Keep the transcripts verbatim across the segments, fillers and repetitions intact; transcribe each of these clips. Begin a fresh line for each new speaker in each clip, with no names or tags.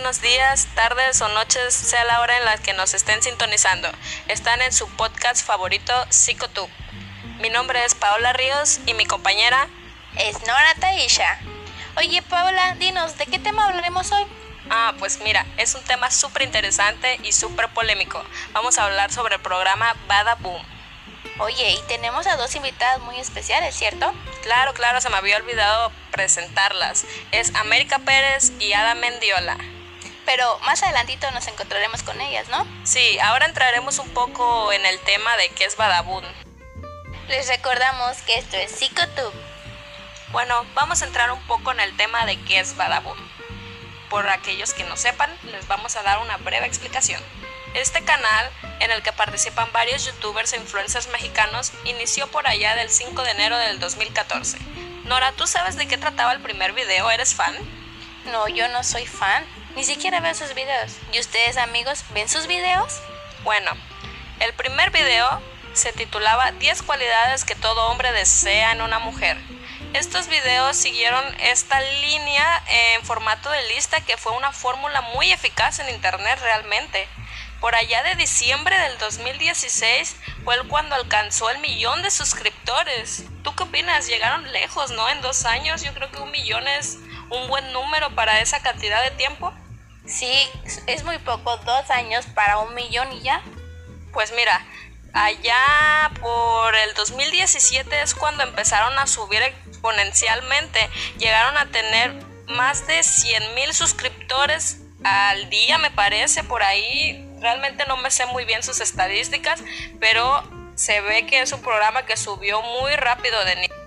buenos días, tardes o noches, sea la hora en la que nos estén sintonizando. Están en su podcast favorito, Psicotube. Mi nombre es Paola Ríos y mi compañera
es Nora Taisha. Oye, Paola, dinos, ¿de qué tema hablaremos hoy?
Ah, pues mira, es un tema súper interesante y súper polémico. Vamos a hablar sobre el programa Badaboom.
Oye, y tenemos a dos invitadas muy especiales, ¿cierto?
Claro, claro, se me había olvidado presentarlas. Es América Pérez y Ada Mendiola.
Pero más adelantito nos encontraremos con ellas, ¿no?
Sí, ahora entraremos un poco en el tema de qué es Badaboom.
Les recordamos que esto es Psicotube.
Bueno, vamos a entrar un poco en el tema de qué es Badaboom. Por aquellos que no sepan, les vamos a dar una breve explicación. Este canal, en el que participan varios youtubers e influencers mexicanos, inició por allá del cinco de enero del dos mil catorce. Nora, ¿tú sabes de qué trataba el primer video? ¿Eres fan?
No, yo no soy fan. Ni siquiera veo sus videos. ¿Y ustedes, amigos, ven sus videos?
Bueno, el primer video se titulaba diez cualidades que todo hombre desea en una mujer. Estos videos siguieron esta línea en formato de lista, que fue una fórmula muy eficaz en internet realmente. Por allá de diciembre del dos mil dieciséis fue cuando alcanzó el millón de suscriptores. ¿Tú qué opinas? Llegaron lejos, ¿no? En dos años yo creo que un millón es un buen número para esa cantidad de tiempo.
Sí, es muy poco, dos años para un millón y ya.
Pues mira, allá por el dos mil diecisiete es cuando empezaron a subir exponencialmente. Llegaron a tener más de cien mil suscriptores al día, me parece, por ahí. Realmente no me sé muy bien sus estadísticas, pero se ve que es un programa que subió muy rápido de nivel.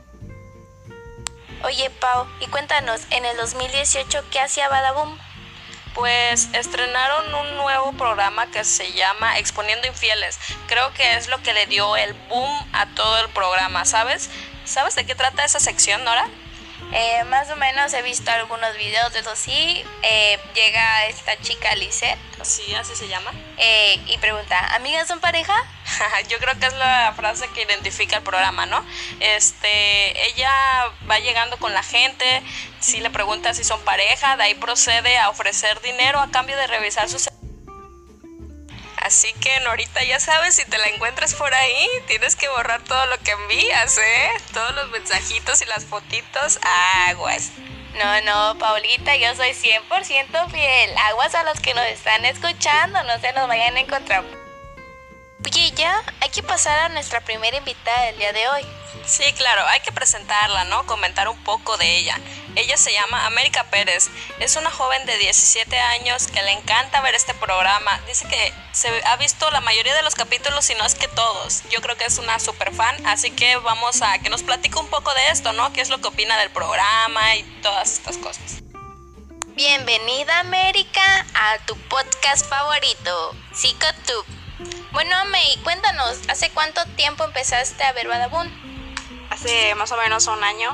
Oye, Pau, y cuéntanos, en el dos mil dieciocho, ¿qué hacía Badaboom?
Pues estrenaron un nuevo programa que se llama Exponiendo Infieles. Creo que es lo que le dio el boom a todo el programa, ¿sabes? ¿Sabes de qué trata esa sección, Nora?
Eh, más o menos he visto algunos videos de eso, sí. Eh, llega esta chica Lisette.
Sí, así se llama.
Eh, y pregunta, ¿amigas son pareja?
Yo creo que es la frase que identifica el programa, ¿no? Este, ella va llegando con la gente, sí le pregunta si son pareja, de ahí procede a ofrecer dinero a cambio de revisar sus... Así que, Norita, ya sabes, si te la encuentras por ahí, tienes que borrar todo lo que envías, ¿eh? Todos los mensajitos y las fotitos, aguas.
No, no, Paulita, yo soy cien por ciento fiel. Aguas a los que nos están escuchando, no se nos vayan a encontrar. Oye, ya, hay que pasar a nuestra primera invitada del día de hoy.
Sí, claro, hay que presentarla, ¿no? Comentar un poco de ella. Ella se llama América Pérez. Es una joven de diecisiete años que le encanta ver este programa. Dice que se ha visto la mayoría de los capítulos, si no es que todos. Yo creo que es una super fan, así que vamos a que nos platique un poco de esto, ¿no? ¿Qué es lo que opina del programa y todas estas cosas?
Bienvenida, América, a tu podcast favorito, Psicotube. Bueno, Ame, cuéntanos, ¿hace cuánto tiempo empezaste a ver Badaboom?
Hace más o menos un año.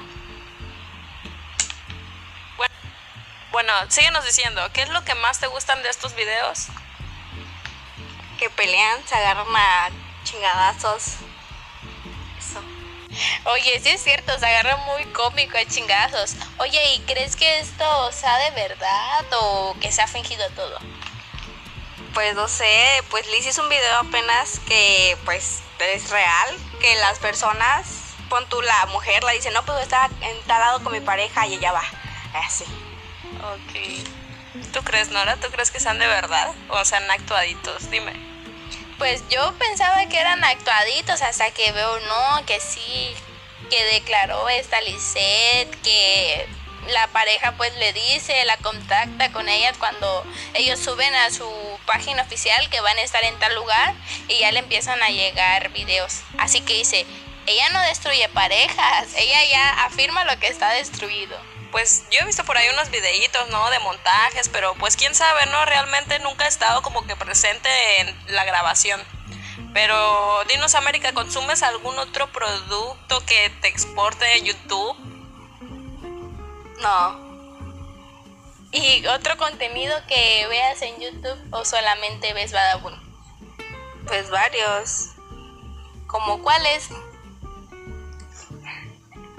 Bueno, bueno, síguenos diciendo, ¿qué es lo que más te gustan de estos videos?
Que pelean, se agarran a chingadazos. Eso.
Oye, sí es cierto, se agarra muy cómico a chingazos. Oye, ¿y crees que esto sea de verdad o que se ha fingido todo?
Pues no sé, pues Liz hizo un video apenas que pues es real, que las personas, pon tú, la mujer la dice, no, pues está entalado con mi pareja y ella va, así.
Ok. ¿Tú crees, Nora? ¿Tú crees que sean de verdad o sean actuaditos? Dime.
Pues yo pensaba que eran actuaditos hasta que veo, no, que sí, que declaró esta Lisette, que la pareja pues le dice, la contacta con ella cuando ellos suben a su página oficial que van a estar en tal lugar y ya le empiezan a llegar videos. Así que dice, ella no destruye parejas, ella ya afirma lo que está destruido.
Pues yo he visto por ahí unos videitos, ¿no? De montajes, pero pues quién sabe, ¿no? Realmente nunca he estado como que presente en la grabación. Pero dinos, América, ¿consumes algún otro producto que te exporte de YouTube?
No.
¿Y otro contenido que veas en YouTube o solamente ves Badaboom?
Pues varios.
¿Cómo cuáles?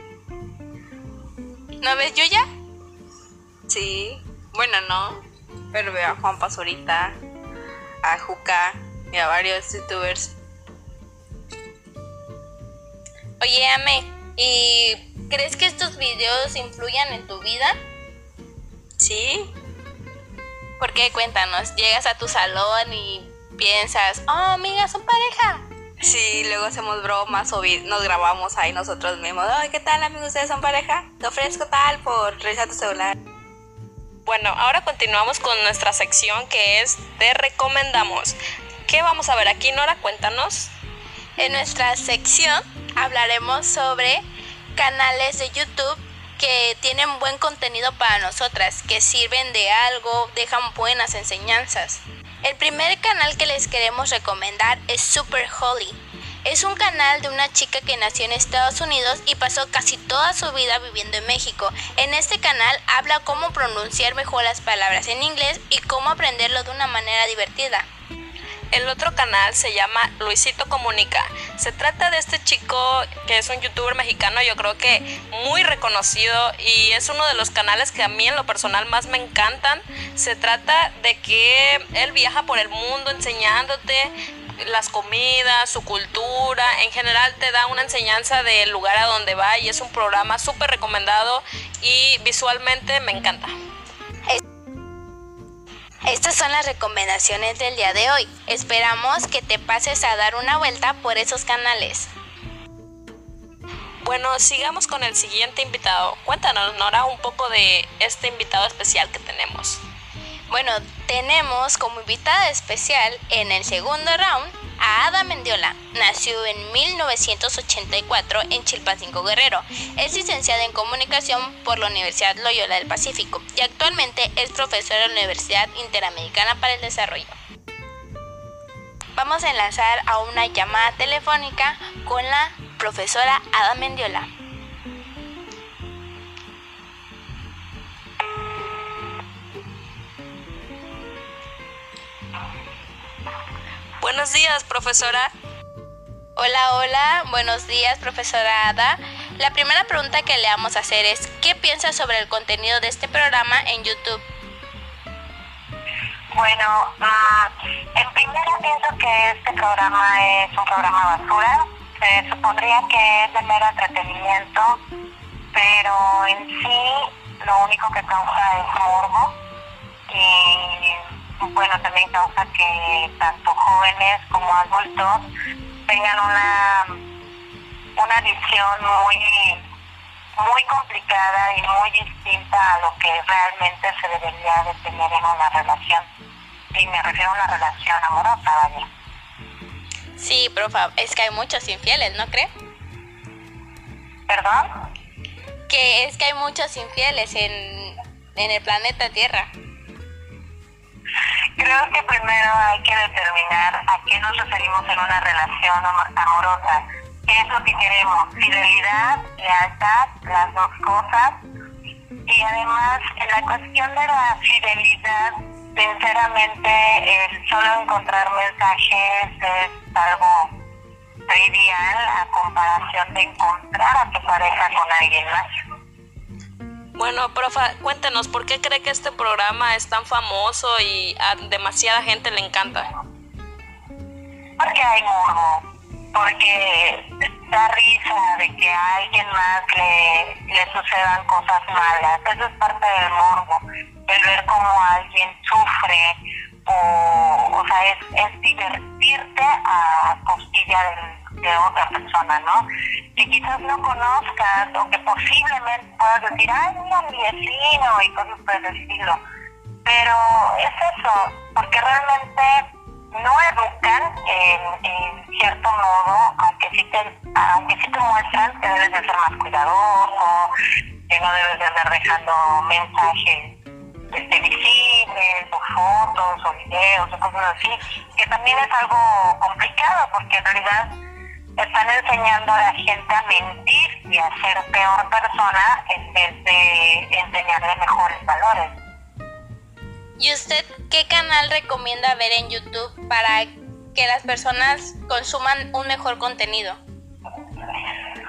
¿No ves Yuya?
Sí. Bueno, no. Pero veo a Juan Pazurita, a Juca y a varios youtubers.
Oye, Ame, ¿y crees que estos videos influyan en tu vida?
Sí.
¿Por qué? Cuéntanos. Llegas a tu salón y piensas, oh, amigas, son pareja.
Sí, luego hacemos bromas o vi- nos grabamos ahí nosotros mismos. Ay, ¿qué tal, amigos? ¿Ustedes son pareja? Te ofrezco tal por revisar tu celular.
Bueno, ahora continuamos con nuestra sección que es Te recomendamos. ¿Qué vamos a ver aquí, Nora? Cuéntanos.
En nuestra sección hablaremos sobre canales de YouTube que tienen buen contenido para nosotras, que sirven de algo, dejan buenas enseñanzas. El primer canal que les queremos recomendar es Super Holly. Es un canal de una chica que nació en Estados Unidos y pasó casi toda su vida viviendo en México. En este canal habla cómo pronunciar mejor las palabras en inglés y cómo aprenderlo de una manera divertida.
El otro canal se llama Luisito Comunica. Se trata de este chico que es un youtuber mexicano, yo creo que muy reconocido, y es uno de los canales que a mí en lo personal más me encantan. Se trata de que él viaja por el mundo enseñándote las comidas, su cultura, en general te da una enseñanza del lugar a donde va, y es un programa súper recomendado y visualmente me encanta.
Estas son las recomendaciones del día de hoy. Esperamos que te pases a dar una vuelta por esos canales.
Bueno, sigamos con el siguiente invitado. Cuéntanos, Nora, un poco de este invitado especial que tenemos.
Bueno, tenemos como invitada especial en el segundo round a Ada Mendiola. Nació en mil novecientos ochenta y cuatro en Chilpancingo, Guerrero. Es licenciada en comunicación por la Universidad Loyola del Pacífico y actualmente es profesora de la Universidad Interamericana para el Desarrollo. Vamos a enlazar a una llamada telefónica con la profesora Ada Mendiola.
Buenos días, profesora.
Hola, hola, buenos días, profesora Ada. La primera pregunta que le vamos a hacer es, ¿qué piensa sobre el contenido de este programa en YouTube?
Bueno, uh, en primera pienso que este programa es un programa basura. Se supondría que es de mero entretenimiento, pero en sí lo único que causa es morbo y bueno, también causa que tanto jóvenes como adultos tengan una una visión muy muy complicada y muy distinta a lo que realmente se debería de tener en una relación. Y me refiero a una relación amorosa, vaya.
Sí, profa, es que hay muchos infieles, ¿no cree?
¿Perdón?
Que es que hay muchos infieles en, en el planeta Tierra.
Creo que primero hay que determinar a qué nos referimos en una relación am- amorosa. ¿Qué es lo que queremos? Fidelidad, lealtad, las dos cosas. Y además, en la cuestión de la fidelidad, sinceramente, el solo encontrar mensajes es algo trivial a comparación de encontrar a tu pareja con alguien más.
Bueno, profa, cuéntenos, ¿por qué cree que este programa es tan famoso y a demasiada gente le encanta?
Porque hay morbo, porque da risa de que a alguien más le, le sucedan cosas malas. Eso es parte del morbo, el ver cómo alguien sufre, o, o sea, es, es divertirte a costilla de, de otra persona, ¿no? Que quizás no conozcas o que posiblemente puedas decir, ay, mira, mi vecino y cosas por el estilo. Pero es eso, porque realmente no educan en, en cierto modo, aunque sí, te, aunque sí te muestran que debes de ser más cuidadoso, que no debes de andar dejando mensajes este, visibles, o fotos, o videos, o cosas así, que también es algo complicado, porque en realidad están enseñando a la gente a mentir y a ser peor persona en vez de enseñarle mejores valores.
¿Y usted qué canal recomienda ver en YouTube para que las personas consuman un mejor contenido?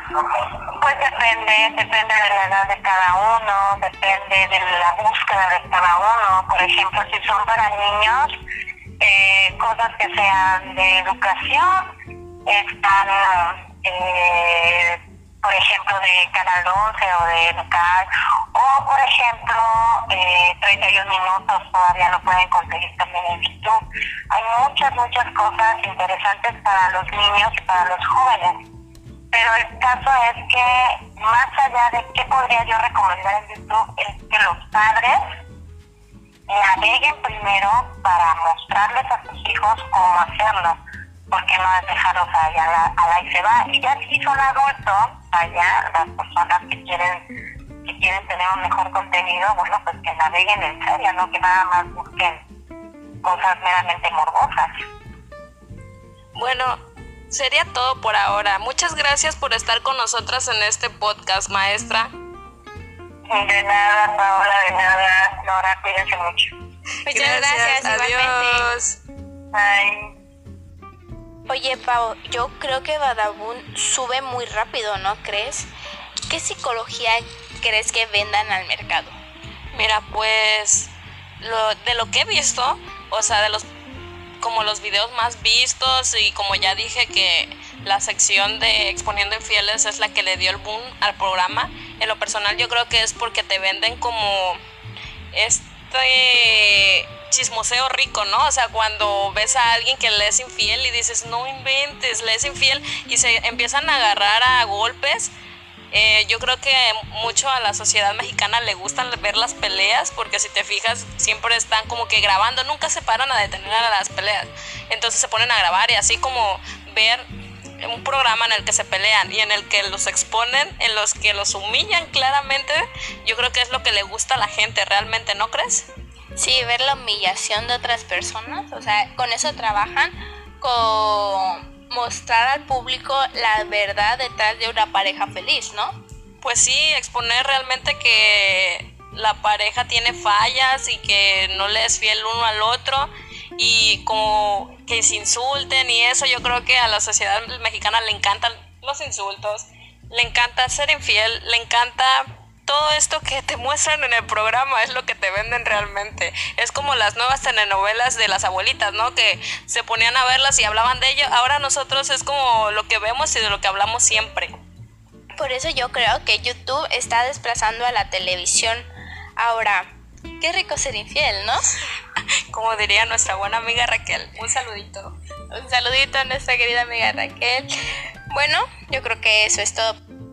Pues depende, depende de la edad de cada uno, depende de la búsqueda de cada uno. Por ejemplo, si son para niños, eh, cosas que sean de educación, están, eh, por ejemplo, de Canal doce o de Educar, o por ejemplo, eh, treinta y un minutos todavía lo pueden conseguir también en YouTube. Hay muchas, muchas cosas interesantes para los niños y para los jóvenes. Pero el caso es que, más allá de qué podría yo recomendar en YouTube, es que los padres naveguen primero para mostrarles a sus hijos cómo hacerlo, porque no es dejarlos allá a la, a la y se va. Y ya si son adultos, allá las personas que quieren que quieren tener un mejor contenido, bueno, pues que naveguen en serio, no que nada más busquen cosas meramente morbosas.
Bueno, sería todo por ahora. Muchas gracias por estar con nosotras en este podcast, maestra.
De nada, Paola, de nada. Nora, cuídense mucho.
Muchas gracias,
Adiós.
Bye.
Oye, Pau, yo creo que Badabun sube muy rápido, ¿no crees? ¿Qué psicología crees que vendan al mercado?
Mira, pues lo, de lo que he visto, o sea, de los como los videos más vistos, y como ya dije que la sección de Exponiendo Infieles es la que le dio el boom al programa, en lo personal yo creo que es porque te venden como este chismoseo rico, ¿no? O sea, cuando ves a alguien que le es infiel y dices, no inventes, le es infiel, y se empiezan a agarrar a golpes. Eh, yo creo que mucho a la sociedad mexicana le gustan ver las peleas, porque si te fijas siempre están como que grabando, nunca se paran a detener a las peleas, entonces se ponen a grabar, y así como ver un programa en el que se pelean y en el que los exponen, en los que los humillan claramente, yo creo que es lo que le gusta a la gente realmente, ¿no crees?
Sí, ver la humillación de otras personas, o sea, con eso trabajan, con mostrar al público la verdad detrás de una pareja feliz, ¿no?
Pues sí, exponer realmente que la pareja tiene fallas y que no le es fiel uno al otro, y como que se insulten y eso. Yo creo que a la sociedad mexicana le encantan los insultos, le encanta ser infiel, le encanta todo esto que te muestran en el programa, es lo que te venden realmente. Es como las nuevas telenovelas de las abuelitas, ¿no? Que se ponían a verlas y hablaban de ello. Ahora nosotros es como lo que vemos y de lo que hablamos siempre.
Por eso yo creo que YouTube está desplazando a la televisión. Ahora, qué rico ser infiel, ¿no?
Como diría nuestra buena amiga Raquel. Un saludito.
Un saludito a nuestra querida amiga Raquel. Bueno, yo creo que eso es todo.